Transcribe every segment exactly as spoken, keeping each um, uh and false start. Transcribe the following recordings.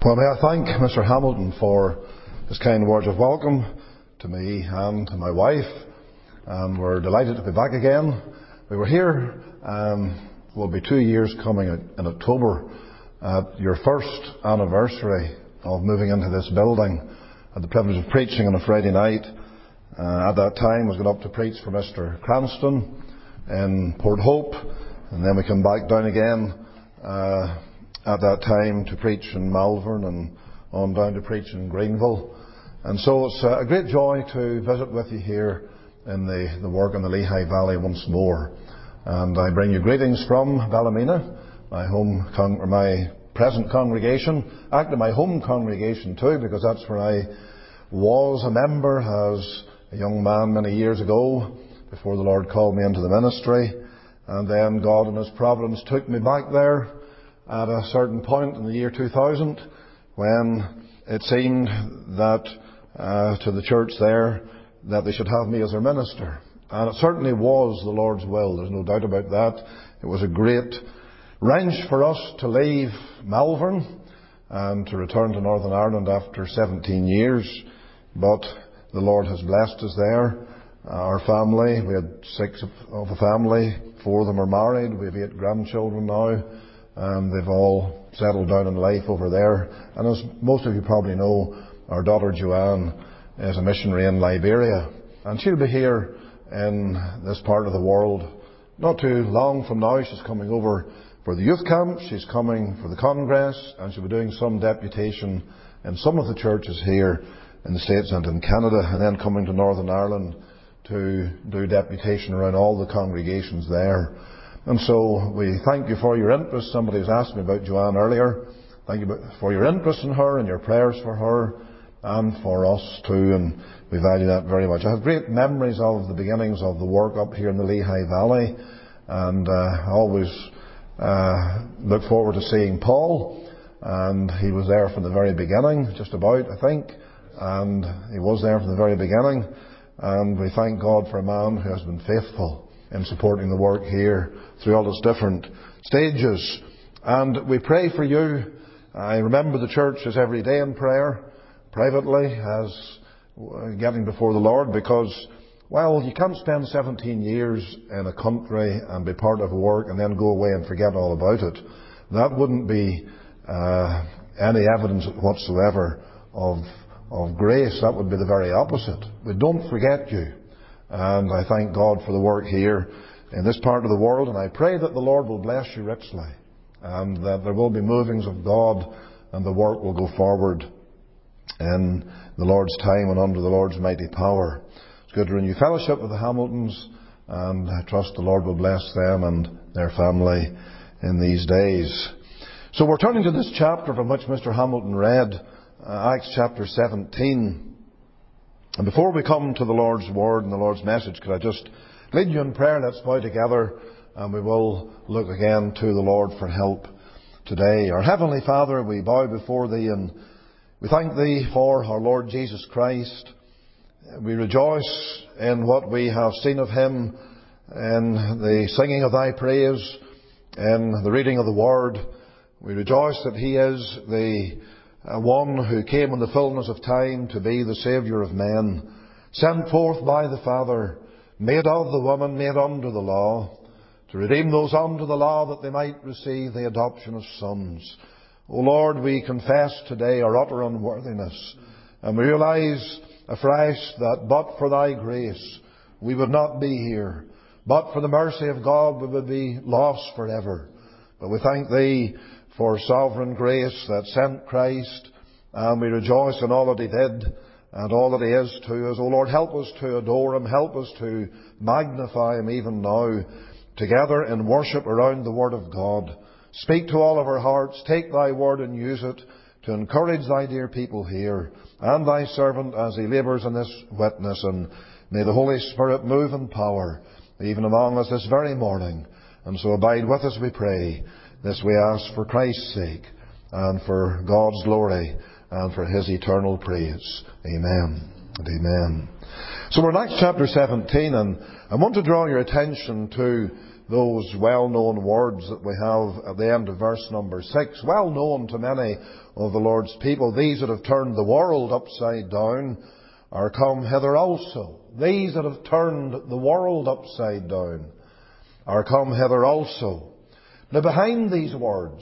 Well, may I thank Mister Hamilton for his kind words of welcome to me and to my wife. And we're delighted to be back again. We were here, um, will be two years coming in October, at your first anniversary of moving into this building. I had the privilege of preaching on a Friday night. Uh, at that time, I was going up to preach for Mister Cranston in Port Hope, and then we come back down again uh, at that time to preach in Malvern and on down to preach in Greenville. And so it's a great joy to visit with you here in the, the work in the Lehigh Valley once more. And I bring you greetings from Ballymena, my home con- or my present congregation, actually my home congregation too, because that's where I was a member as a young man many years ago before the Lord called me into the ministry. And then God in His providence took me back there at a certain point in the year two thousand when it seemed that uh, to the church there that they should have me as their minister. And it certainly was the Lord's will, there's no doubt about that. It was a great wrench for us to leave Malvern and to return to Northern Ireland after seventeen years, but the Lord has blessed us there. Our family, we had six of the family, four of them are married, we have eight grandchildren now, and they've all settled down in life over there. And as most of you probably know, our daughter Joanne is a missionary in Liberia, and she'll be here in this part of the world not too long from now. She's coming over for the youth camp, she's coming for the Congress, and she'll be doing some deputation in some of the churches here in the States and in Canada, and then coming to Northern Ireland to do deputation around all the congregations there. And so we thank you for your interest. Somebody was asking me about Joanne earlier. Thank you for your interest in her and your prayers for her and for us too, and we value that very much. I have great memories of the beginnings of the work up here in the Lehigh Valley, and uh, I always uh, look forward to seeing Paul, and he was there from the very beginning, just about, I think, and he was there from the very beginning, and we thank God for a man who has been faithful in supporting the work here through all its different stages. And we pray for you. I remember the church is every day in prayer, privately, as getting before the Lord, because, well, you can't spend seventeen years in a country and be part of a work and then go away and forget all about it. That wouldn't be uh, any evidence whatsoever of of grace. That would be the very opposite. We don't forget you. And I thank God for the work here in this part of the world, and I pray that the Lord will bless you richly, and that there will be movings of God, and the work will go forward in the Lord's time and under the Lord's mighty power. It's good to renew fellowship with the Hamiltons, and I trust the Lord will bless them and their family in these days. So we're turning to this chapter from which Mister Hamilton read, uh, Acts chapter seventeen. And before we come to the Lord's Word and the Lord's message, could I just lead you in prayer? Let's bow together, and we will look again to the Lord for help today. Our Heavenly Father, we bow before Thee, and we thank Thee for our Lord Jesus Christ. We rejoice in what we have seen of Him, in the singing of Thy praise, in the reading of the Word. We rejoice that He is the Uh, one who came in the fullness of time to be the Saviour of men, sent forth by the Father, made of the woman, made under the law, to redeem those under the law that they might receive the adoption of sons. O Lord, we confess today our utter unworthiness, and we realise afresh that but for Thy grace we would not be here. But for the mercy of God we would be lost forever. But we thank Thee for sovereign grace that sent Christ, and we rejoice in all that He did and all that He is to us. O Lord, help us to adore Him, help us to magnify Him even now, together in worship around the Word of God. Speak to all of our hearts, take Thy Word and use it to encourage Thy dear people here, and Thy servant as he labours in this witness, and may the Holy Spirit move in power, even among us this very morning. And so abide with us, we pray. This we ask for Christ's sake, and for God's glory, and for His eternal praise. Amen and amen. So we're in Acts chapter seventeen, and I want to draw your attention to those well-known words that we have at the end of verse number six, well known to many of the Lord's people. These that have turned the world upside down are come hither also. These that have turned the world upside down are come hither also. Now behind these words,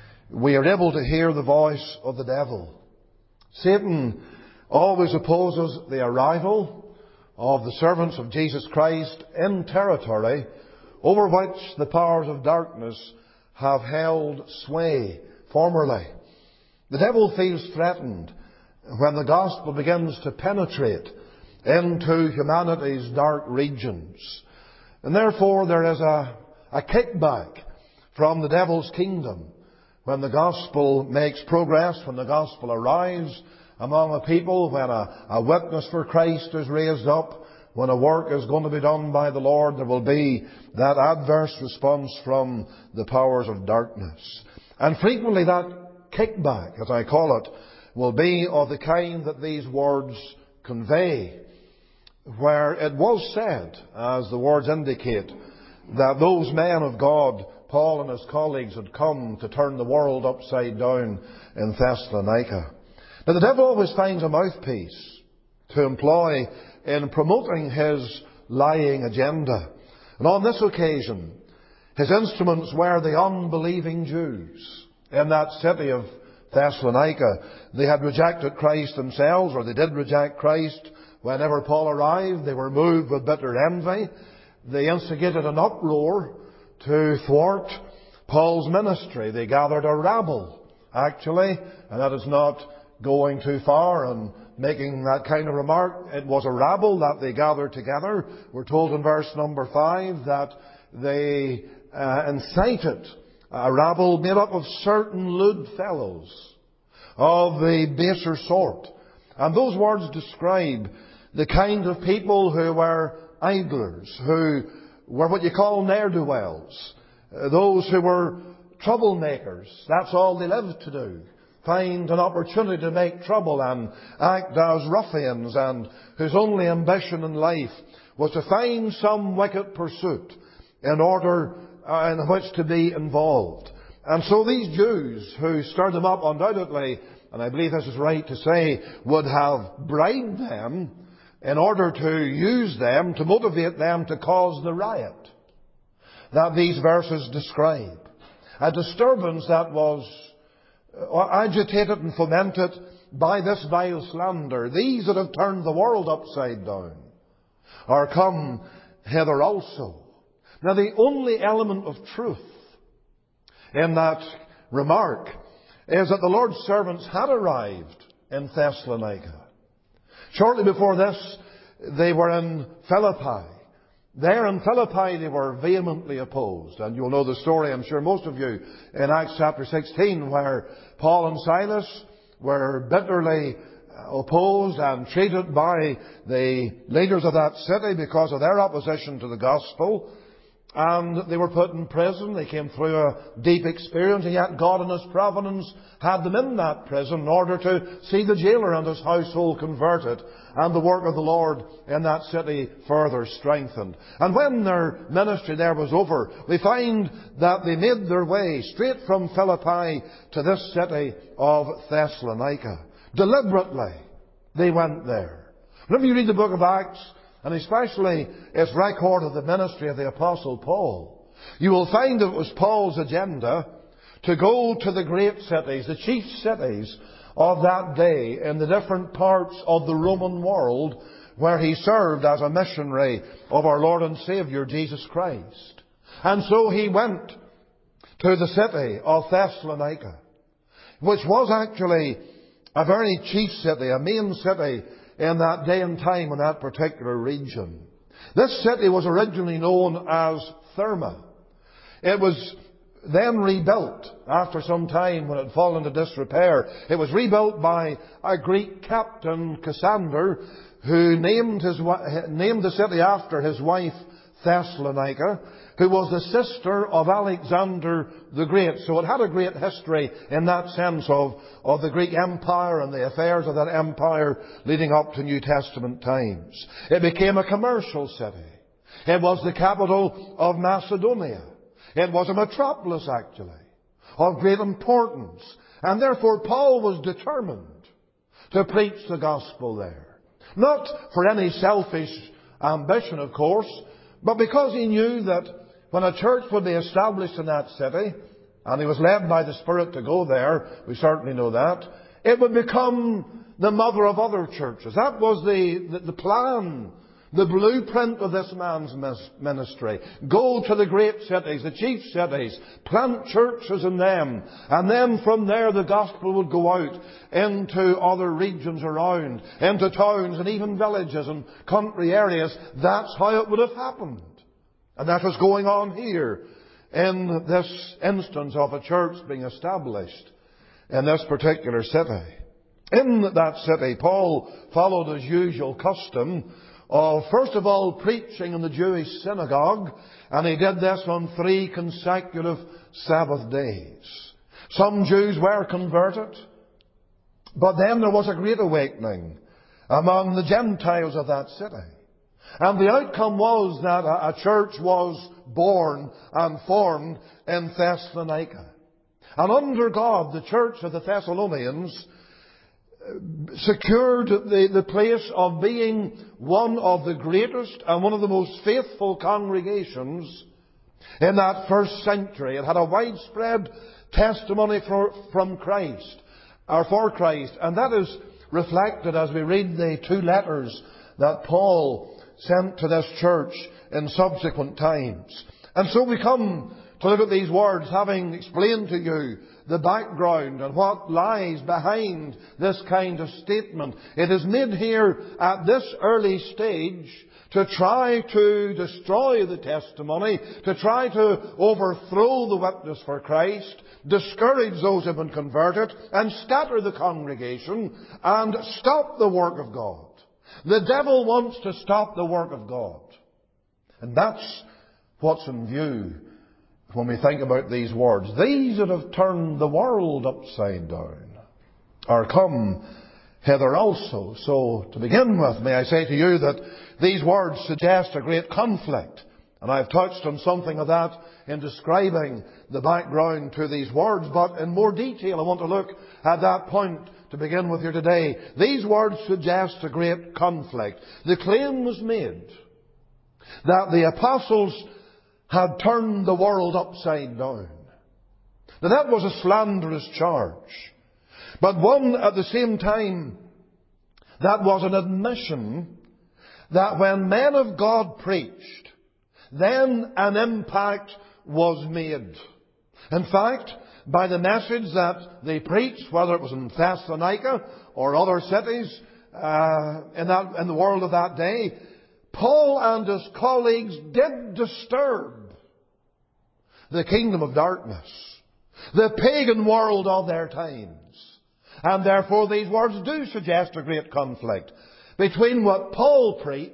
we are able to hear the voice of the devil. Satan always opposes the arrival of the servants of Jesus Christ in territory over which the powers of darkness have held sway formerly. The devil feels threatened when the gospel begins to penetrate into humanity's dark regions. And therefore there is a, a kickback from the devil's kingdom when the gospel makes progress, when the gospel arrives among a people, when a, a witness for Christ is raised up, when a work is going to be done by the Lord, there will be that adverse response from the powers of darkness. And frequently that kickback, as I call it, will be of the kind that these words convey, where it was said, as the words indicate, that those men of God, Paul and his colleagues, had come to turn the world upside down in Thessalonica. Now the devil always finds a mouthpiece to employ in promoting his lying agenda. And on this occasion, his instruments were the unbelieving Jews in that city of Thessalonica. They had rejected Christ themselves, or they did reject Christ. Whenever Paul arrived, they were moved with bitter envy. They instigated an uproar to thwart Paul's ministry. They gathered a rabble, actually, and that is not going too far and making that kind of remark. It was a rabble that they gathered together. We're told in verse number five that they uh, incited a rabble made up of certain lewd fellows of the baser sort. And those words describe the kind of people who were idlers, who were what you call ne'er-do-wells, those who were troublemakers. That's all they lived to do. Find an opportunity to make trouble and act as ruffians, and whose only ambition in life was to find some wicked pursuit in order uh, in which to be involved. And so these Jews who stirred them up undoubtedly, and I believe this is right to say, would have bribed them in order to use them, to motivate them to cause the riot that these verses describe. A disturbance that was agitated and fomented by this vile slander. These that have turned the world upside down are come hither also. Now the only element of truth in that remark is that the Lord's servants had arrived in Thessalonica. Shortly before this, they were in Philippi. There in Philippi, they were vehemently opposed. And you'll know the story, I'm sure most of you, in Acts chapter sixteen, where Paul and Silas were bitterly opposed and treated by the leaders of that city because of their opposition to the gospel. And they were put in prison. They came through a deep experience, and yet God in His providence had them in that prison in order to see the jailer and his household converted, and the work of the Lord in that city further strengthened. And when their ministry there was over, we find that they made their way straight from Philippi to this city of Thessalonica. Deliberately, they went there. Whenever you read the book of Acts, and especially its record of the ministry of the Apostle Paul, you will find that it was Paul's agenda to go to the great cities, the chief cities of that day in the different parts of the Roman world where he served as a missionary of our Lord and Saviour Jesus Christ. And so he went to the city of Thessalonica, which was actually a very chief city, a main city in that day and time in that particular region. This city was originally known as Therma. It was then rebuilt after some time when it had fallen into disrepair. It was rebuilt by a Greek captain, Cassander, who named, his, named the city after his wife Thessalonica, who was the sister of Alexander the Great. So it had a great history in that sense of, of the Greek Empire and the affairs of that empire leading up to New Testament times. It became a commercial city. It was the capital of Macedonia. It was a metropolis, actually, of great importance. And therefore Paul was determined to preach the gospel there. Not for any selfish ambition, of course, but because he knew that when a church would be established in that city, and he was led by the Spirit to go there, we certainly know that, it would become the mother of other churches. That was the, the, the plan, the blueprint of this man's ministry. Go to the great cities, the chief cities, plant churches in them, and then from there the gospel would go out into other regions around, into towns and even villages and country areas. That's how it would have happened. And that was going on here in this instance of a church being established in this particular city. In that city, Paul followed his usual custom of, first of all, preaching in the Jewish synagogue, and he did this on three consecutive Sabbath days. Some Jews were converted, but then there was a great awakening among the Gentiles of that city. And the outcome was that a church was born and formed in Thessalonica. And under God, the church of the Thessalonians secured the, the place of being one of the greatest and one of the most faithful congregations in that first century. It had a widespread testimony for, from Christ, or for Christ. And that is reflected as we read the two letters that Paul sent to this church in subsequent times. And so we come to look at these words, having explained to you the background and what lies behind this kind of statement. It is made here at this early stage to try to destroy the testimony, to try to overthrow the witness for Christ, discourage those who have been converted, and scatter the congregation and stop the work of God. The devil wants to stop the work of God. And that's what's in view when we think about these words. These that have turned the world upside down are come hither also. So, to begin with, may I say to you that these words suggest a great conflict. And I've touched on something of that in describing the background to these words. But in more detail, I want to look at that point to begin with here today. These words suggest a great conflict. The claim was made that the apostles had turned the world upside down. Now that was a slanderous charge. But one at the same time, that was an admission that when men of God preached, then an impact was made. In fact, by the message that they preached, whether it was in Thessalonica or other cities uh, in, that, in the world of that day, Paul and his colleagues did disturb the kingdom of darkness, the pagan world of their times. And therefore these words do suggest a great conflict between what Paul preached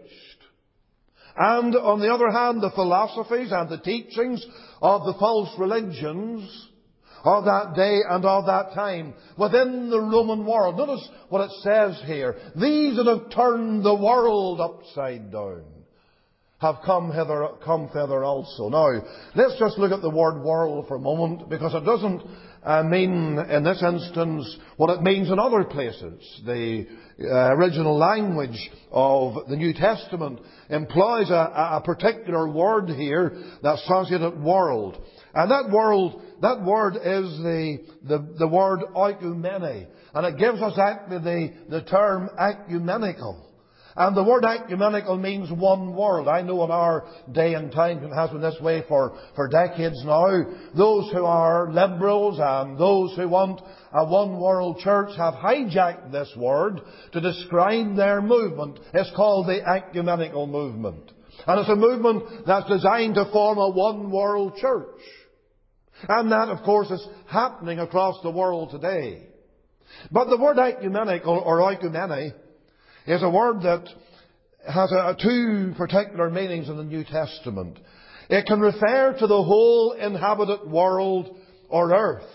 and, on the other hand, the philosophies and the teachings of the false religions of that day and of that time within the Roman world. Notice what it says here. These that have turned the world upside down have come hither, come thither also. Now, let's just look at the word world for a moment, because it doesn't uh, mean in this instance what it means in other places. The uh, original language of the New Testament employs a, a particular word here, the associated world. And that world, that word is the, the, the word oikumene. And it gives us actually the, the term ecumenical. And the word ecumenical means one world. I know in our day and time, it has been this way for, for decades now. Those who are liberals and those who want a one world church have hijacked this word to describe their movement. It's called the ecumenical movement. And it's a movement that's designed to form a one world church. And that, of course, is happening across the world today. But the word ecumenical or oikumene is a word that has a, two particular meanings in the New Testament. It can refer to the whole inhabited world or earth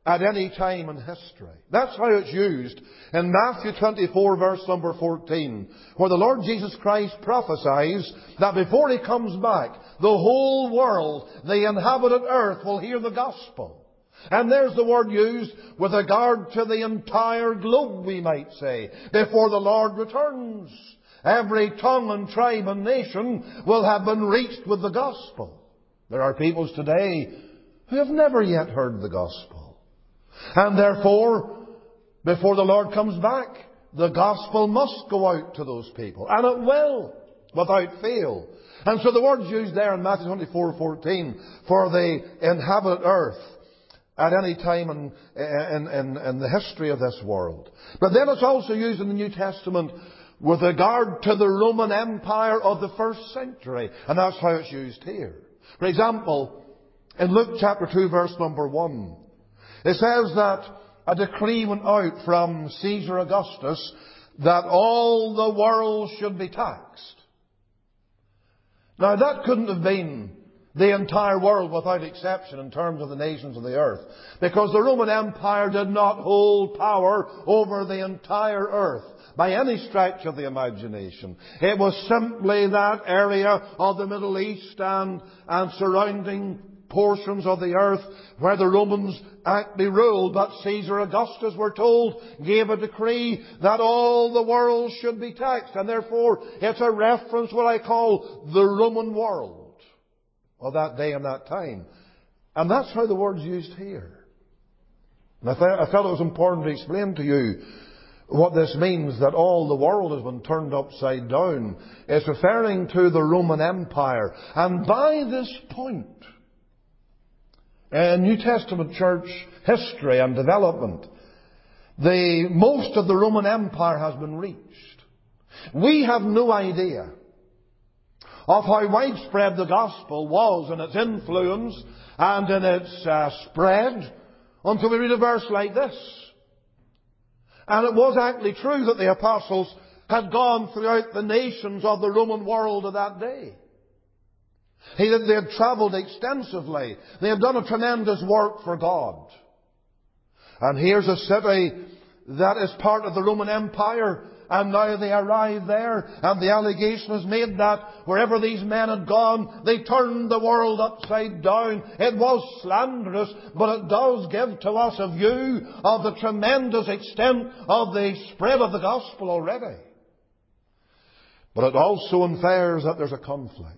at any time in history. That's how it's used in Matthew twenty-four verse number fourteen, where the Lord Jesus Christ prophesies that before He comes back, the whole world, the inhabited earth, will hear the gospel. And there's the word used with regard to the entire globe, we might say, before the Lord returns. Every tongue and tribe and nation will have been reached with the gospel. There are peoples today who have never yet heard the gospel. And therefore, before the Lord comes back, the gospel must go out to those people. And it will, without fail. And so the word's used there in Matthew twenty-four fourteen for the inhabited earth at any time in, in, in, in the history of this world. But then it's also used in the New Testament with regard to the Roman Empire of the first century. And that's how it's used here. For example, in Luke chapter two verse number one, it says that a decree went out from Caesar Augustus that all the world should be taxed. Now that couldn't have been the entire world without exception in terms of the nations of the earth, because the Roman Empire did not hold power over the entire earth by any stretch of the imagination. It was simply that area of the Middle East and, and surrounding portions of the earth where the Romans actually ruled. But Caesar Augustus, we're told, gave a decree that all the world should be taxed. And therefore, it's a reference, what I call the Roman world of that day and that time. And that's how the word's used here. And I, th- I felt it was important to explain to you what this means, that all the world has been turned upside down. It's referring to the Roman Empire. And by this point, in New Testament church history and development, the most of the Roman Empire has been reached. We have no idea of how widespread the gospel was in its influence and in its uh, spread until we read a verse like this. And it was actually true that the apostles had gone throughout the nations of the Roman world of that day. He, they had travelled extensively. They had done a tremendous work for God. And here's a city that is part of the Roman Empire, and now they arrive there, and the allegation is made that wherever these men had gone, they turned the world upside down. It was slanderous, but it does give to us a view of the tremendous extent of the spread of the gospel already. But it also infers that there's a conflict.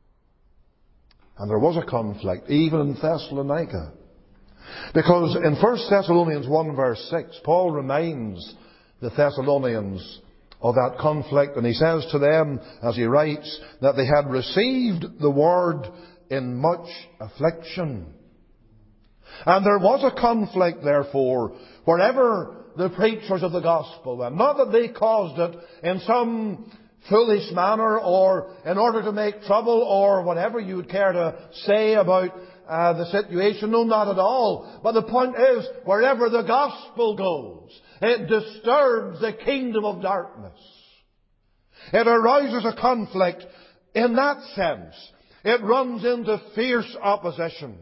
And there was a conflict, even in Thessalonica. Because in First Thessalonians one verse six, Paul reminds the Thessalonians of that conflict, and he says to them, as he writes, that they had received the word in much affliction. And there was a conflict, therefore, wherever the preachers of the gospel went. Not that they caused it in some foolish manner or in order to make trouble or whatever you would care to say about uh, the situation. No, not at all. But the point is, wherever the gospel goes, it disturbs the kingdom of darkness. It arouses a conflict in that sense. It runs into fierce opposition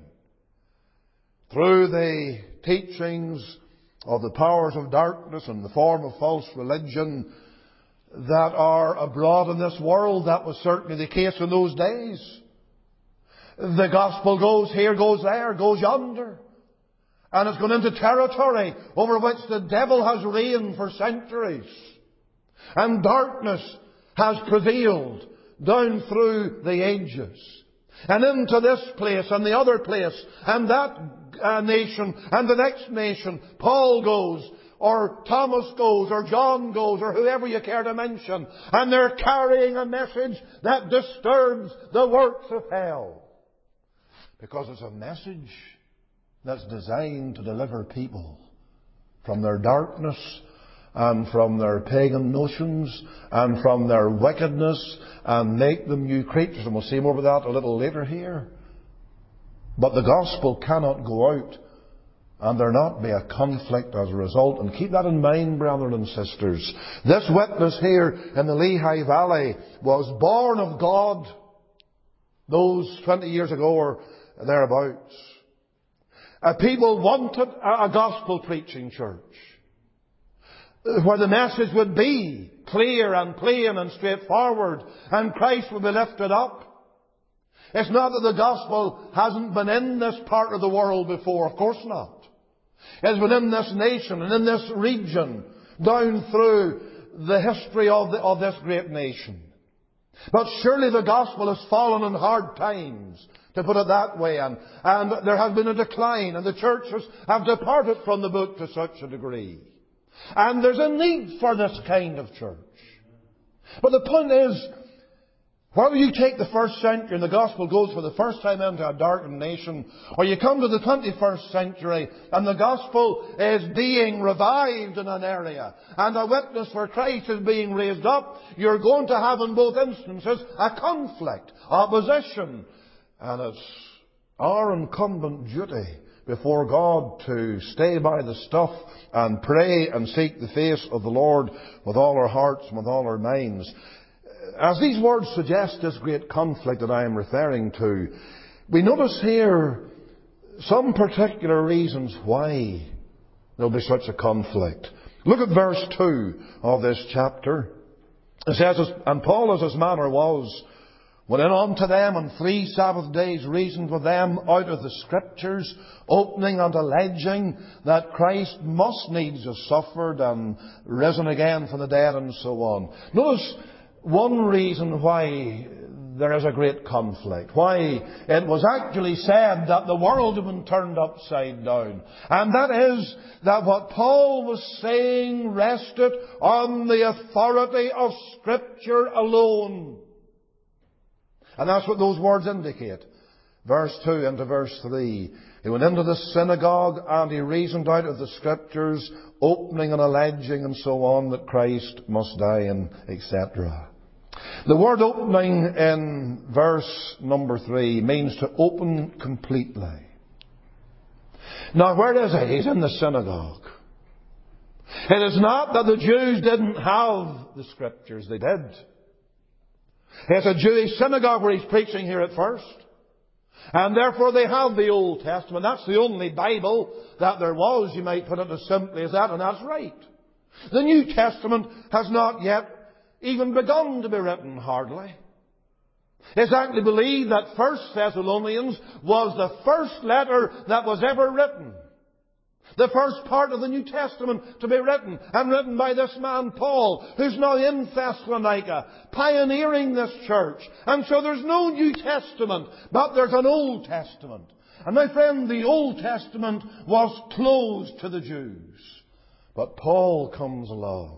through the teachings of the powers of darkness and the form of false religion that are abroad in this world. That was certainly the case in those days. The gospel goes here, goes there, goes yonder. And it's gone into territory over which the devil has reigned for centuries. And darkness has prevailed down through the ages. And into this place and the other place and that uh, nation and the next nation, Paul goes, or Thomas goes, or John goes, or whoever you care to mention. And they're carrying a message that disturbs the works of hell. Because it's a message that's designed to deliver people from their darkness and from their pagan notions and from their wickedness and make them new creatures. And we'll see more about that a little later here. But the gospel cannot go out and there not be a conflict as a result. And keep that in mind, brethren and sisters. This witness here in the Lehigh Valley was born of God those twenty years ago or thereabouts. Uh, people wanted a, a gospel preaching church, where the message would be clear and plain and straightforward, and Christ would be lifted up. It's not that the gospel hasn't been in this part of the world before. Of course not. It's been in this nation and in this region down through the history of, the, of this great nation. But surely the gospel has fallen in hard times, to put it that way, and, and there has been a decline, and the churches have departed from the book to such a degree. And there's a need for this kind of church. But the point is, whether you take the first century and the gospel goes for the first time into a darkened nation, or you come to the twenty-first century and the gospel is being revived in an area, and a witness for Christ is being raised up, you're going to have in both instances a conflict, opposition. And it's our incumbent duty before God to stay by the stuff and pray and seek the face of the Lord with all our hearts and with all our minds. As these words suggest this great conflict that I am referring to, we notice here some particular reasons why there will be such a conflict. Look at verse two of this chapter. It says, "And Paul, as his manner was, went in unto them, and three Sabbath days reasoned with them out of the Scriptures, opening and alleging that Christ must needs have suffered and risen again from the dead," and so on. Notice one reason why there is a great conflict, why it was actually said that the world had been turned upside down. And that is that what Paul was saying rested on the authority of Scripture alone. And that's what those words indicate. Verse two into verse three. He went into the synagogue and he reasoned out of the Scriptures, opening and alleging and so on that Christ must die, and et cetera. The word opening in verse number three means to open completely. Now, where is he? He's in the synagogue. It is not that the Jews didn't have the Scriptures. They did. It's a Jewish synagogue where he's preaching here at first. And therefore they have the Old Testament. That's the only Bible that there was. You might put it as simply as that, and that's right. The New Testament has not yet even begun to be written, hardly. It's actually believed that First Thessalonians was the first letter that was ever written. The first part of the New Testament to be written, and written by this man Paul, who's now in Thessalonica, pioneering this church. And so there's no New Testament, but there's an Old Testament. And my friend, the Old Testament was closed to the Jews. But Paul comes along.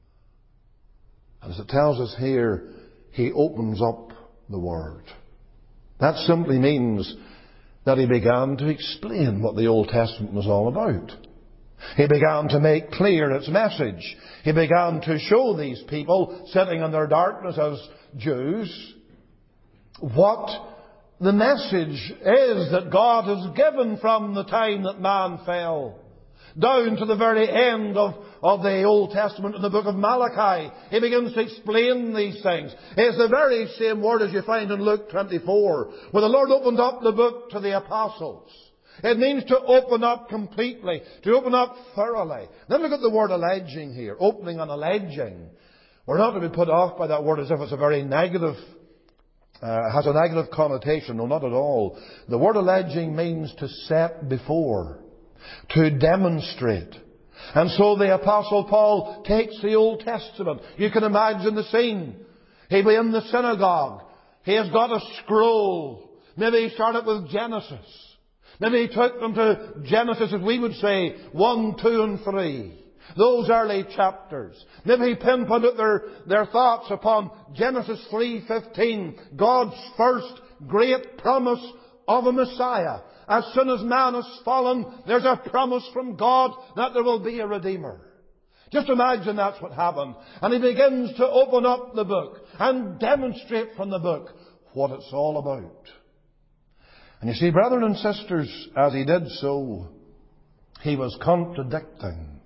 And as it tells us here, he opens up the Word. That simply means that he began to explain what the Old Testament was all about. He began to make clear its message. He began to show these people sitting in their darkness as Jews what the message is that God has given from the time that man fell down to the very end of, of the Old Testament in the book of Malachi. He begins to explain these things. It's the very same word as you find in Luke twenty-four, where the Lord opened up the book to the apostles. It means to open up completely, to open up thoroughly. Then look at the word alleging here, opening and alleging. We're not to be put off by that word as if it's a very negative, uh, has a negative connotation. No, not at all. The word alleging means to set before, to demonstrate. And so the Apostle Paul takes the Old Testament. You can imagine the scene. He'll be in the synagogue. He has got a scroll. Maybe he started with Genesis. Maybe he took them to Genesis, as we would say, one, two, and three. Those early chapters. Maybe he pinpointed their, their thoughts upon Genesis three fifteen, God's first great promise of a Messiah. As soon as man has fallen, there's a promise from God that there will be a Redeemer. Just imagine that's what happened. And he begins to open up the book and demonstrate from the book what it's all about. And you see, brethren and sisters, as he did so, he was contradicting.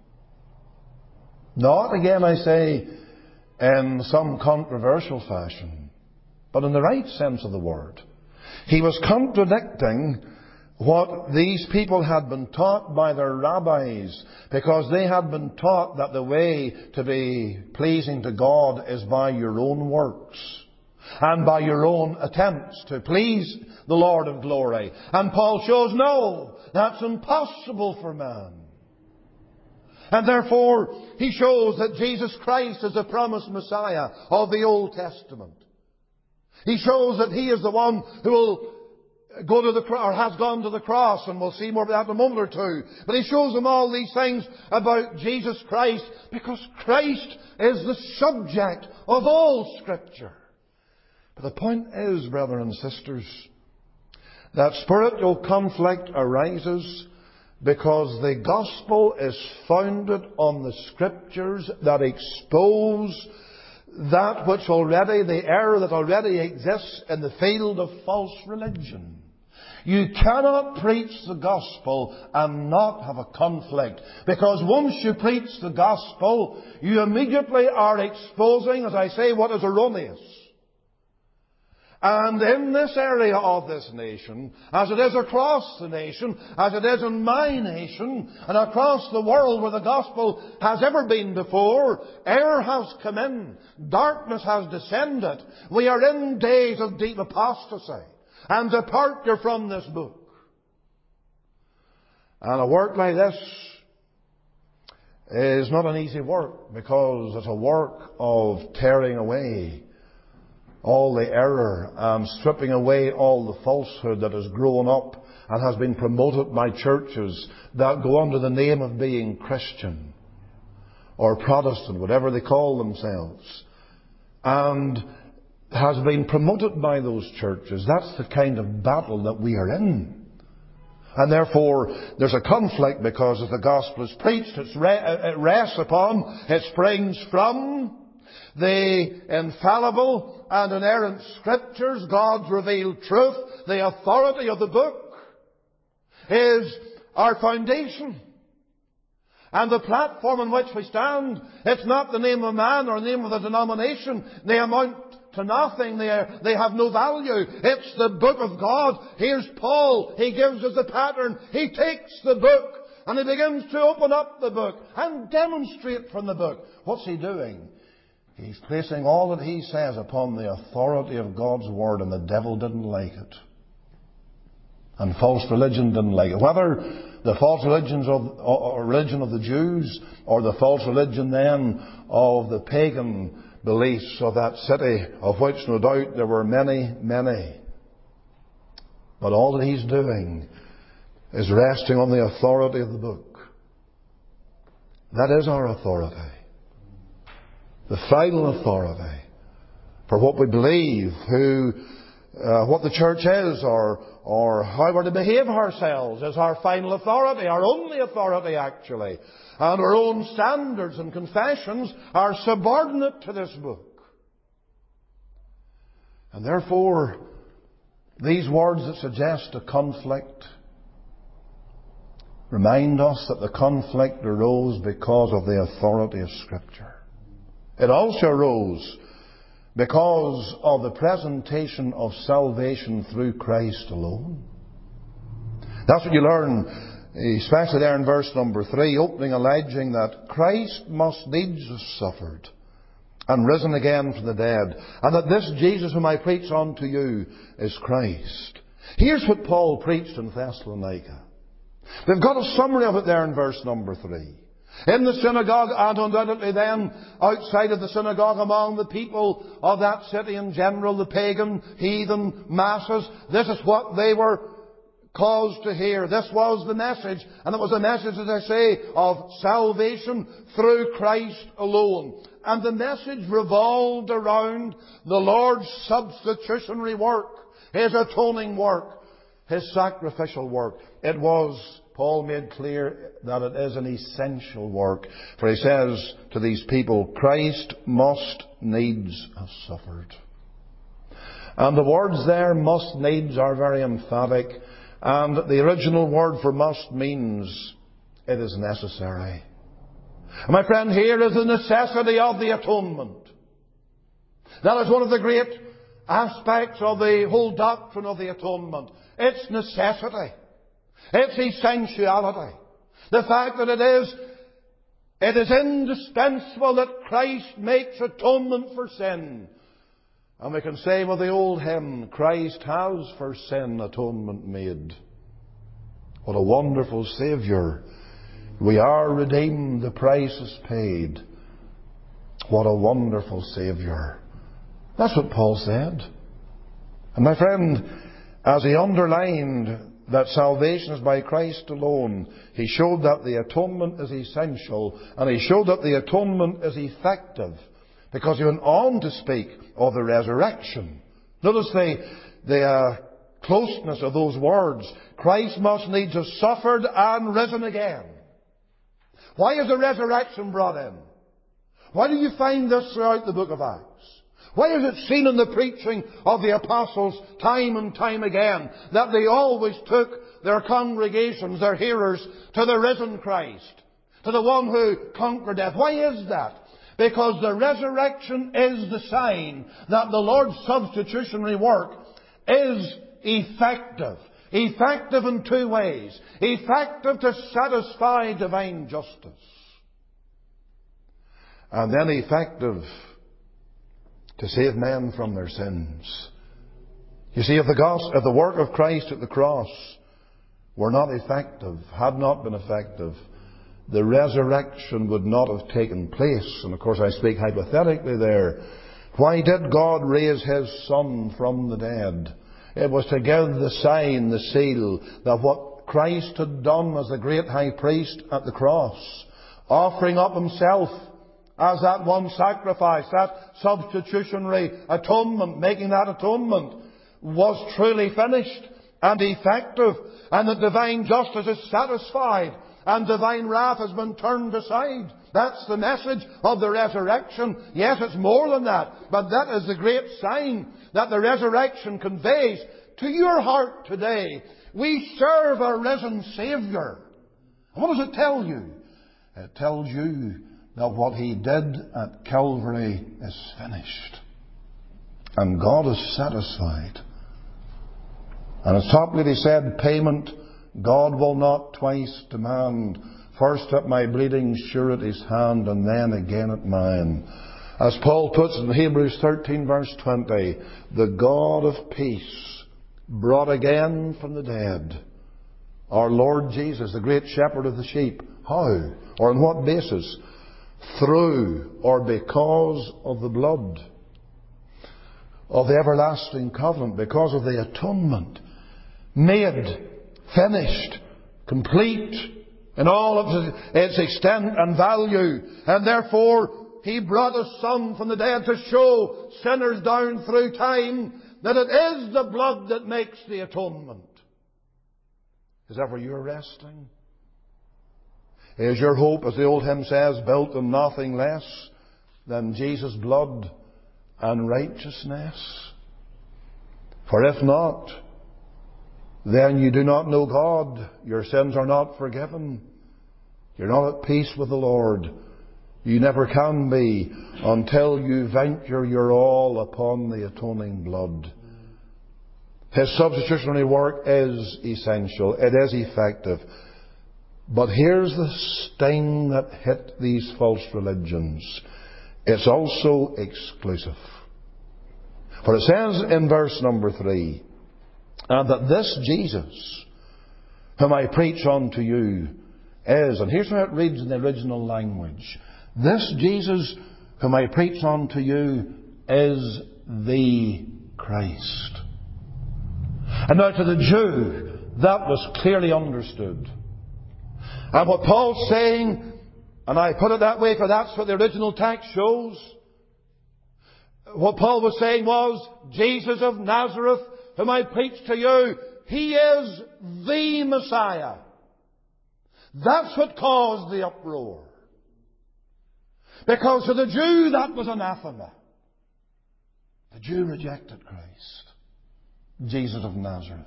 Not, again I say, in some controversial fashion, but in the right sense of the word. He was contradicting what these people had been taught by their rabbis, because they had been taught that the way to be pleasing to God is by your own works and by your own attempts to please the Lord of glory. And Paul shows, no, that's impossible for man. And therefore, he shows that Jesus Christ is the promised Messiah of the Old Testament. He shows that He is the one who will go to the cross, or has gone to the cross, and we'll see more of that in a moment or two. But he shows them all these things about Jesus Christ, because Christ is the subject of all Scripture. But the point is, brethren and sisters, that spiritual conflict arises because the gospel is founded on the Scriptures that expose that which already, the error that already exists in the field of false religion. You cannot preach the gospel and not have a conflict. Because once you preach the gospel, you immediately are exposing, as I say, what is erroneous. And in this area of this nation, as it is across the nation, as it is in my nation, and across the world where the gospel has ever been before, error has come in, darkness has descended. We are in days of deep apostasy and departure from this book. And a work like this is not an easy work, because it's a work of tearing away all the error and stripping away all the falsehood that has grown up and has been promoted by churches that go under the name of being Christian or Protestant, whatever they call themselves, and has been promoted by those churches. That's the kind of battle that we are in. And therefore, there's a conflict, because as the gospel is preached, it's re- it rests upon, it springs from the infallible and inerrant Scriptures, God's revealed truth. The authority of the book is our foundation. And the platform on which we stand, it's not the name of man or the name of the denomination. They amount to nothing. They, are, they have no value. It's the book of God. Here's Paul. He gives us the pattern. He takes the book and he begins to open up the book and demonstrate from the book. What's he doing? He's placing all that he says upon the authority of God's Word, and the devil didn't like it. And false religion didn't like it. Whether the false religions of, or religion of the Jews, or the false religion then of the pagan beliefs of that city, of which no doubt there were many, many. But all that he's doing is resting on the authority of the book. That is our authority. The final authority for what we believe, who, uh, what the church is, or, or how we're to behave ourselves is our final authority, our only authority actually. And our own standards and confessions are subordinate to this book. And therefore, these words that suggest a conflict remind us that the conflict arose because of the authority of Scripture. It also arose because of the presentation of salvation through Christ alone. That's what you learn, especially there in verse number three, opening alleging that Christ must needs have suffered and risen again from the dead, and that this Jesus whom I preach unto you is Christ. Here's what Paul preached in Thessalonica. We've got a summary of it there in verse number three. In the synagogue, and undoubtedly then outside of the synagogue among the people of that city in general, the pagan, heathen masses, this is what they were caused to hear. This was the message, and it was a message, as I say, of salvation through Christ alone. And the message revolved around the Lord's substitutionary work, His atoning work, His sacrificial work. It was, Paul made clear, that it is an essential work. For he says to these people, Christ must needs have suffered. And the words there, must needs, are very emphatic. And the original word for must means it is necessary. And my friend, here is the necessity of the atonement. That is one of the great aspects of the whole doctrine of the atonement. It's necessity. Its essentiality. The fact that it is, it is indispensable that Christ makes atonement for sin. And we can say with the old hymn, Christ has for sin atonement made. What a wonderful Saviour. We are redeemed, the price is paid. What a wonderful Saviour. That's what Paul said. And my friend, as he underlined that salvation is by Christ alone, he showed that the atonement is essential, and he showed that the atonement is effective, because he went on to speak of the resurrection. Notice the, the uh, closeness of those words. Christ must needs have suffered and risen again. Why is the resurrection brought in? Why do you find this throughout the book of Acts? Why is it seen in the preaching of the apostles time and time again that they always took their congregations, their hearers, to the risen Christ, to the one who conquered death? Why is that? Because the resurrection is the sign that the Lord's substitutionary work is effective. Effective in two ways. Effective to satisfy divine justice. And then effective to save men from their sins. You see, if the gospel, if the work of Christ at the cross were not effective, had not been effective, the resurrection would not have taken place. And of course I speak hypothetically there. Why did God raise His Son from the dead? It was to give the sign, the seal, that what Christ had done as the great high priest at the cross, offering up Himself as that one sacrifice, that substitutionary atonement, making that atonement, was truly finished and effective, and that divine justice is satisfied, and divine wrath has been turned aside. That's the message of the resurrection. Yes, it's more than that, but that is the great sign that the resurrection conveys to your heart today. We serve a risen Saviour. And what does it tell you? It tells you that what He did at Calvary is finished. And God is satisfied. And as Toplady said, payment God will not twice demand. First at my bleeding surety's hand, and then again at mine. As Paul puts in Hebrews thirteen verse twenty, the God of peace brought again from the dead our Lord Jesus, the great shepherd of the sheep. How? Or on what basis? Through or because of the blood of the everlasting covenant, because of the atonement made, finished, complete in all of its extent and value. And therefore He brought His Son from the dead to show sinners down through time that it is the blood that makes the atonement. Is that where you're resting? Is your hope, as the old hymn says, built on nothing less than Jesus' blood and righteousness? For if not, then you do not know God. Your sins are not forgiven. You're not at peace with the Lord. You never can be until you venture your all upon the atoning blood. His substitutionary work is essential. It is effective. But here's the sting that hit these false religions. It's also exclusive. For it says in verse number three, and that this Jesus, whom I preach unto you, is, and here's how it reads in the original language, this Jesus, whom I preach unto you, is the Christ. And now to the Jew, that was clearly understood. And what Paul's saying, and I put it that way for that's what the original text shows, what Paul was saying was, Jesus of Nazareth, whom I preach to you, He is the Messiah. That's what caused the uproar. Because to the Jew that was anathema. The Jew rejected Christ, Jesus of Nazareth.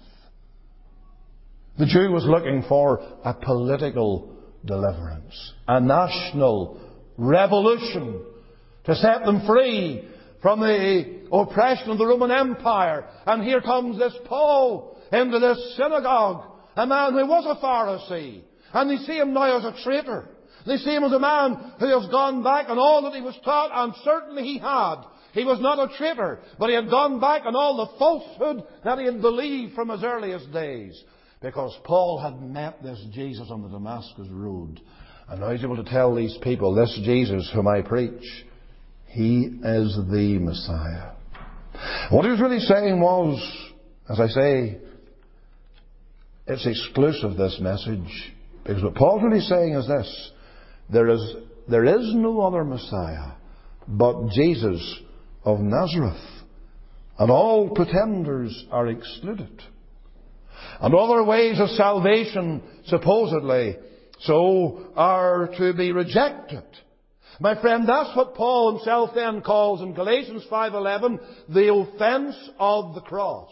The Jew was looking for a political deliverance, a national revolution to set them free from the oppression of the Roman Empire. And here comes this Paul into this synagogue, a man who was a Pharisee. And they see him now as a traitor. They see him as a man who has gone back on all that he was taught, and certainly he had. He was not a traitor, but he had gone back on all the falsehood that he had believed from his earliest days. Because Paul had met this Jesus on the Damascus road. And now he's able to tell these people, this Jesus whom I preach, He is the Messiah. What he was really saying was, as I say, it's exclusive, this message. Because what Paul's really saying is this: there is, there is no other Messiah but Jesus of Nazareth. And all pretenders are excluded. And other ways of salvation, supposedly, so are to be rejected. My friend, that's what Paul himself then calls in Galatians five eleven the offence of the cross.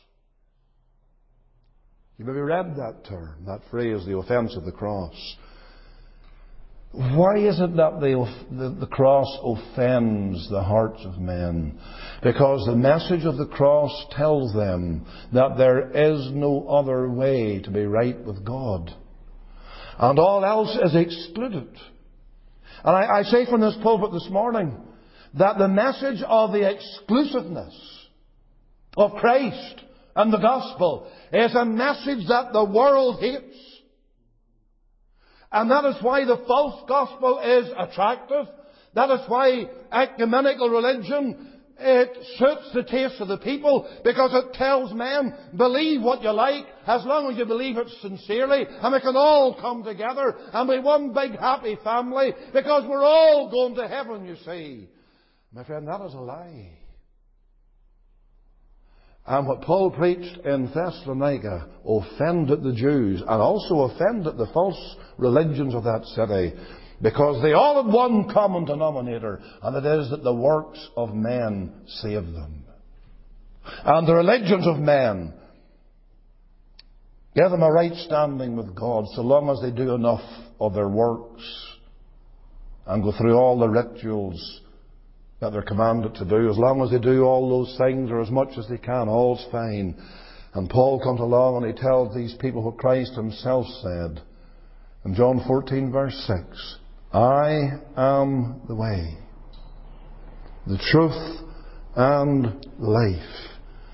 You maybe read that term, that phrase, the offence of the cross. Why is it that the, the, the cross offends the hearts of men? Because the message of the cross tells them that there is no other way to be right with God. And all else is excluded. And I, I say from this pulpit this morning that the message of the exclusiveness of Christ and the gospel is a message that the world hates. And that is why the false gospel is attractive. That is why ecumenical religion, it suits the taste of the people, because it tells men, believe what you like, as long as you believe it sincerely, and we can all come together and be one big happy family, because we're all going to heaven, you see. My friend, that is a lie. And what Paul preached in Thessalonica offended the Jews, and also offended the false religions of that city, because they all had one common denominator, and it is that the works of men save them. And the religions of men give them a right standing with God, so long as they do enough of their works and go through all the rituals that they're commanded to do. As long as they do all those things, or as much as they can, all's fine. And Paul comes along and he tells these people what Christ himself said in John fourteen verse six. I am the way, the truth, and life.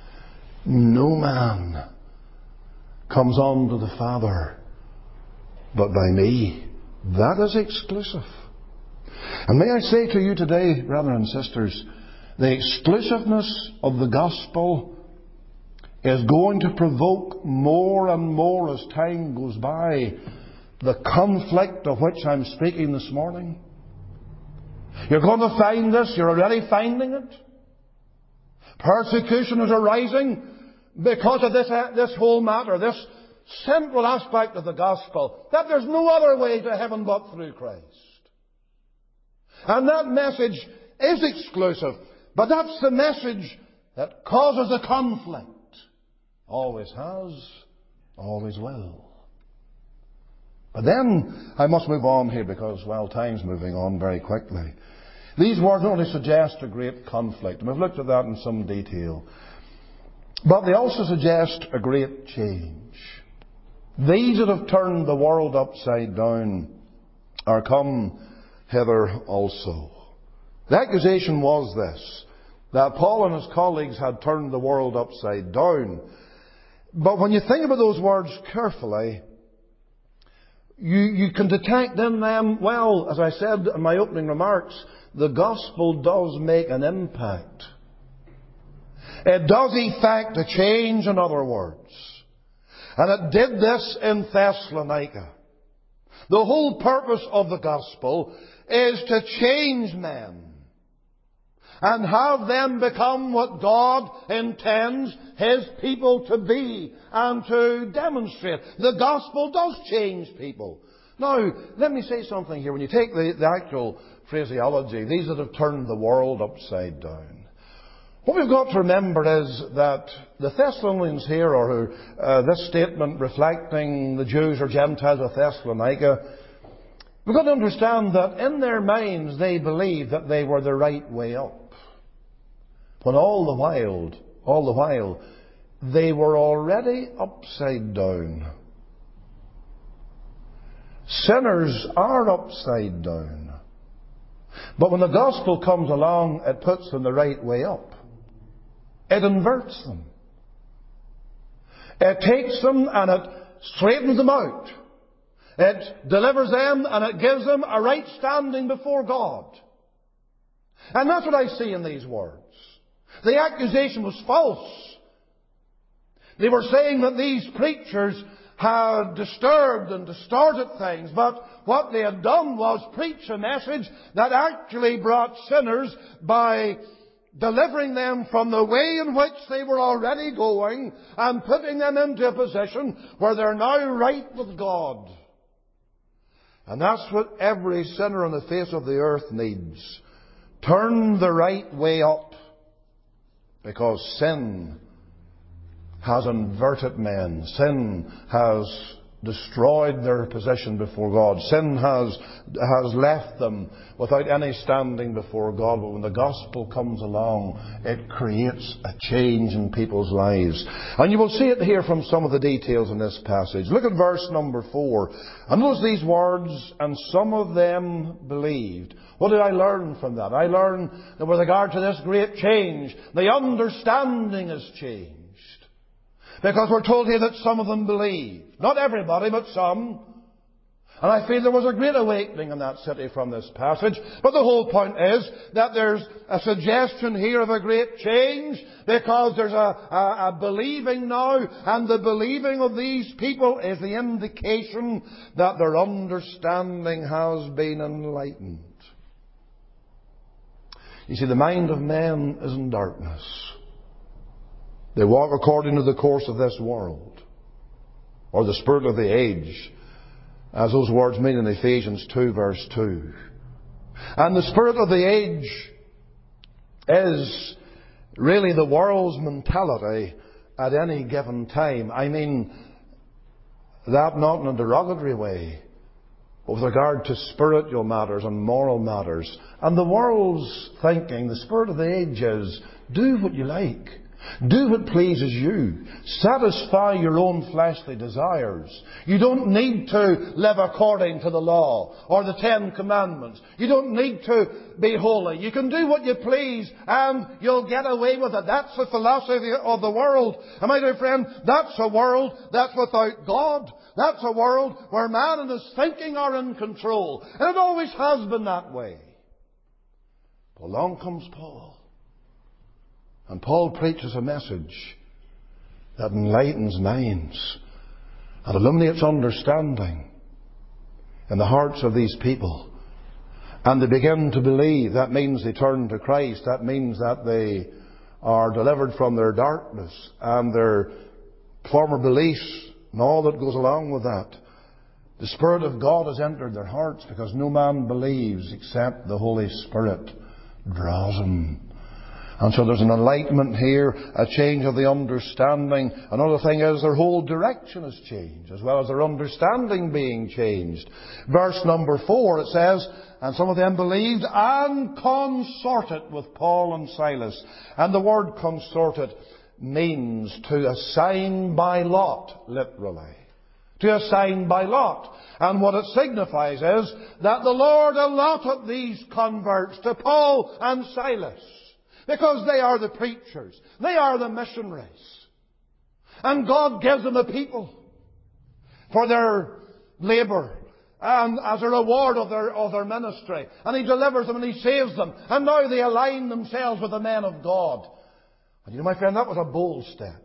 No man comes on to the Father but by me. That is exclusive. And may I say to you today, brothers and sisters, the exclusiveness of the gospel is going to provoke more and more as time goes by the conflict of which I'm speaking this morning. You're going to find this, you're already finding it. Persecution is arising because of this, this whole matter, this central aspect of the gospel, that there's no other way to heaven but through Christ. And that message is exclusive, but that's the message that causes the conflict. Always has, always will. But then, I must move on here because, well, time's moving on very quickly. These words only suggest a great conflict, and we've looked at that in some detail. But they also suggest a great change. These that have turned the world upside down are come hither also. The accusation was this, that Paul and his colleagues had turned the world upside down. But when you think about those words carefully, you, you can detect in them, well, as I said in my opening remarks, the gospel does make an impact. It does effect a change, in other words. And it did this in Thessalonica. The whole purpose of the gospel is to change men and have them become what God intends His people to be and to demonstrate. The gospel does change people. Now, let me say something here. When you take the, the actual phraseology, these that have turned the world upside down, what we've got to remember is that the Thessalonians here, or uh, this statement reflecting the Jews or Gentiles of Thessalonica, we've got to understand that in their minds they believed that they were the right way up. When all the while, all the while, they were already upside down Sinners are upside down. But when the gospel comes along, it puts them the right way up. It inverts them. It takes them and it straightens them out. It delivers them and it gives them a right standing before God. And that's what I see in these words. The accusation was false. They were saying that these preachers had disturbed and distorted things, but what they had done was preach a message that actually brought sinners by delivering them from the way in which they were already going and putting them into a position where they're now right with God. And that's what every sinner on the face of the earth needs. Turn the right way up. Because sin has inverted men. Sin has destroyed their position before God. Sin has, has left them without any standing before God. But when the gospel comes along, it creates a change in people's lives. And you will see it here from some of the details in this passage. Look at verse number four. And notice these words, and some of them believed. What did I learn from that? I learned that with regard to this great change, the understanding has changed. Because we're told here that some of them believed. Not everybody, but some. And I feel there was a great awakening in that city from this passage. But the whole point is that there's a suggestion here of a great change, because there's a, a, a believing now, and the believing of these people is the indication that their understanding has been enlightened. You see, the mind of men is in darkness. They walk according to the course of this world, or the spirit of the age, as those words mean in Ephesians two verse two. And the spirit of the age is really the world's mentality at any given time. I mean that not in a derogatory way, but with regard to spiritual matters and moral matters. And the world's thinking, the spirit of the age is, do what you like. Do what pleases you. Satisfy your own fleshly desires. You don't need to live according to the law or the Ten Commandments. You don't need to be holy. You can do what you please and you'll get away with it. That's the philosophy of the world. And my dear friend, that's a world that's without God. That's a world where man and his thinking are in control. And it always has been that way. But along comes Paul. And Paul preaches a message that enlightens minds and illuminates understanding in the hearts of these people. And they begin to believe. That means they turn to Christ. That means that they are delivered from their darkness and their former beliefs and all that goes along with that. The Spirit of God has entered their hearts, because no man believes except the Holy Spirit draws him. And so there's an enlightenment here, a change of the understanding. Another thing is their whole direction has changed, as well as their understanding being changed. Verse number four, it says, and some of them believed and consorted with Paul and Silas. And the word consorted means to assign by lot, literally. To assign by lot. And what it signifies is that the Lord allotted these converts to Paul and Silas. Because they are the preachers. They are the missionaries. And God gives them a people for their labour and as a reward of their, of their ministry. And He delivers them and He saves them. And now they align themselves with the men of God. And you know, my friend, that was a bold step.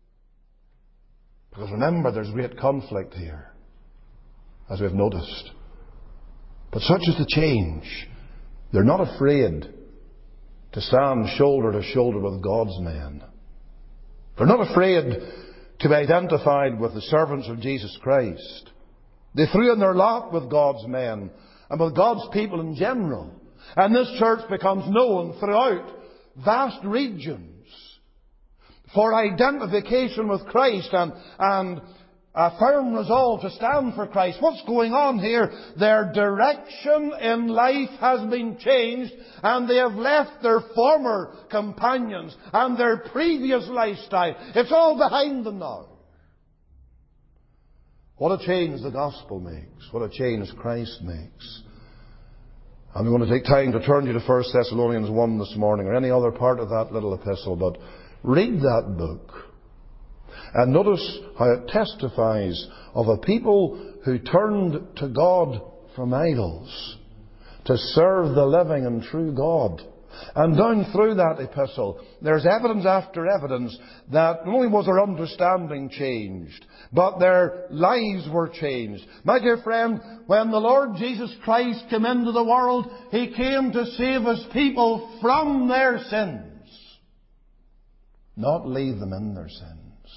Because remember, there's great conflict here, as we've noticed. But such is the change. They're not afraid to stand shoulder to shoulder with God's men. They're not afraid to be identified with the servants of Jesus Christ. They threw in their lot with God's men and with God's people in general. And this church becomes known throughout vast regions for identification with Christ and, and a firm resolve to stand for Christ. What's going on here? Their direction in life has been changed, and they have left their former companions and their previous lifestyle. It's all behind them now. What a change the gospel makes. What a change Christ makes. I'm going to take time to turn you to First Thessalonians one this morning, or any other part of that little epistle, but read that book and notice how it testifies of a people who turned to God from idols to serve the living and true God. And down through that epistle, there's evidence after evidence that not only was their understanding changed, but their lives were changed. My dear friend, when the Lord Jesus Christ came into the world, He came to save His people from their sins, not leave them in their sins.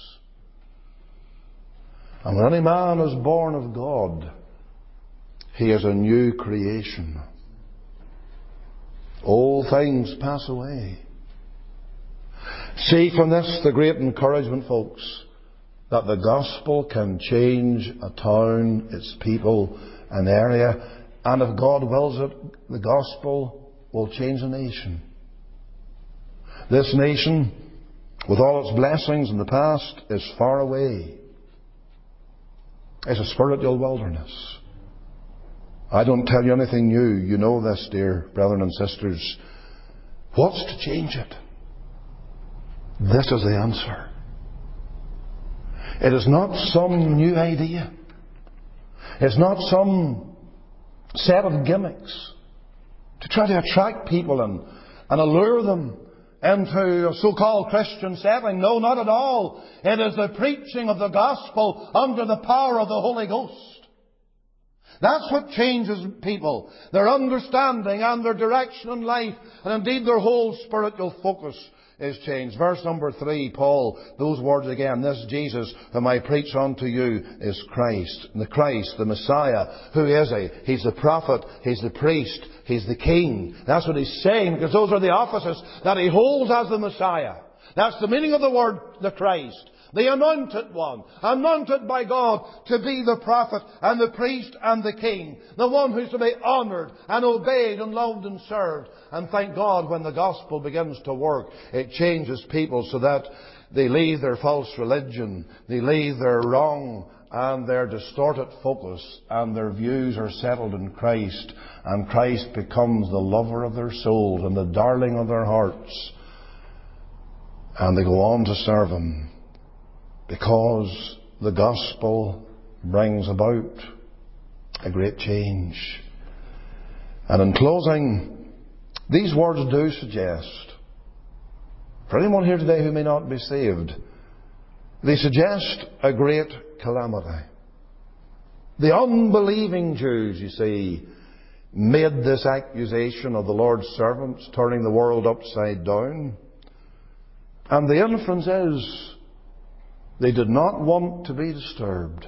And when any man is born of God, he is a new creation. All things pass away. See from this the great encouragement, folks, that the gospel can change a town, its people, an area, and if God wills it, the gospel will change a nation. This nation, with all its blessings in the past, is far away. It's a spiritual wilderness. I don't tell you anything new. You know this, dear brethren and sisters. What's to change it? This is the answer. It is not some new idea. It's not some set of gimmicks to try to attract people and, and allure them into a so-called Christian setting. No, not at all. It is the preaching of the gospel under the power of the Holy Ghost. That's what changes people. Their understanding and their direction in life, and indeed their whole spiritual focus is changed. Verse number three, Paul, those words again. This Jesus whom I preach unto you is Christ. The Christ, the Messiah. Who is He? He's the prophet. He's the priest. He's the king. That's what he's saying, because those are the offices that He holds as the Messiah. That's the meaning of the word, the Christ. The anointed one, anointed by God to be the prophet and the priest and the king. The one who's to be honoured and obeyed and loved and served. And thank God when the gospel begins to work, it changes people so that they leave their false religion, they leave their wrong and their distorted focus, and their views are settled in Christ, and Christ becomes the lover of their souls and the darling of their hearts. And they go on to serve Him. Because the gospel brings about a great change. And in closing, these words do suggest, for anyone here today who may not be saved, they suggest a great calamity. The unbelieving Jews, you see, made this accusation of the Lord's servants turning the world upside down. And the inference is, they did not want to be disturbed.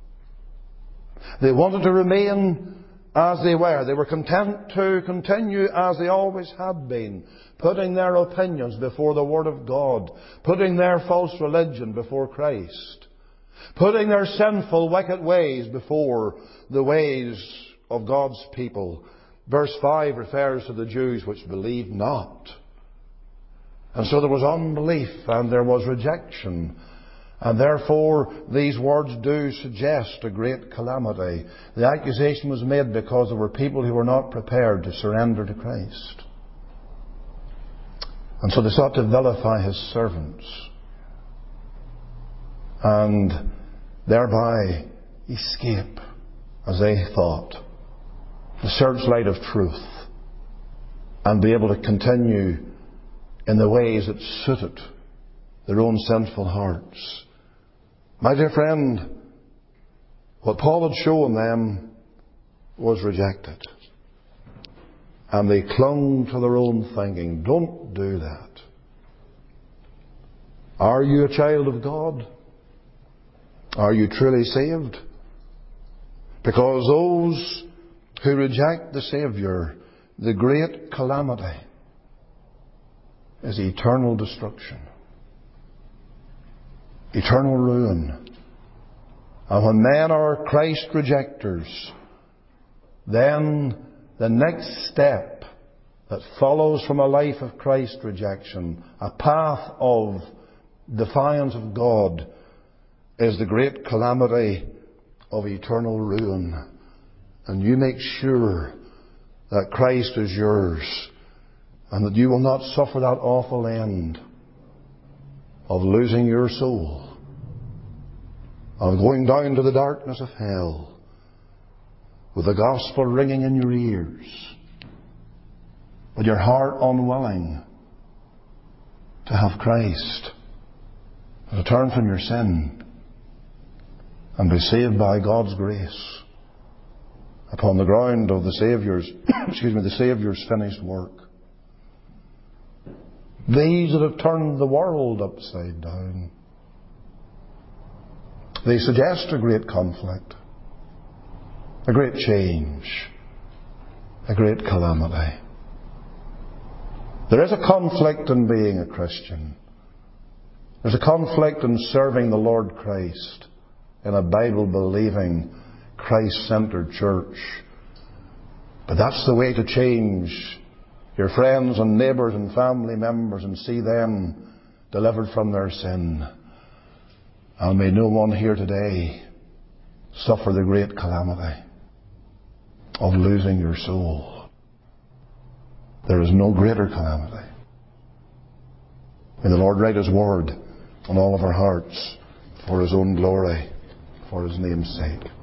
They wanted to remain as they were. They were content to continue as they always had been, putting their opinions before the Word of God, putting their false religion before Christ, putting their sinful, wicked ways before the ways of God's people. Verse five refers to the Jews which believed not. And so there was unbelief and there was rejection. And therefore, these words do suggest a great calamity. The accusation was made because there were people who were not prepared to surrender to Christ. And so they sought to vilify His servants. And thereby escape, as they thought, the searchlight of truth. And be able to continue in the ways that suited their own sinful hearts. My dear friend, what Paul had shown them was rejected. And they clung to their own thinking. Don't do that. Are you a child of God? Are you truly saved? Because those who reject the Saviour, the great calamity is eternal destruction. Eternal ruin. And when men are Christ rejectors, then the next step that follows from a life of Christ rejection, a path of defiance of God, is the great calamity of eternal ruin, and you make sure that Christ is yours, and that you will not suffer that awful end of losing your soul, of going down to the darkness of hell, with the gospel ringing in your ears, but your heart unwilling to have Christ, to turn from your sin and be saved by God's grace upon the ground of the Saviour's, excuse me, the Saviour's finished work. These that have turned the world upside down, they suggest a great conflict, a great change, a great calamity. There is a conflict in being a Christian. There's a conflict in serving the Lord Christ in a Bible-believing, Christ-centered church. But that's the way to change your friends and neighbours and family members and see them delivered from their sin. And may no one here today suffer the great calamity of losing your soul. There is no greater calamity. May the Lord write His word on all of our hearts for His own glory, for His name's sake.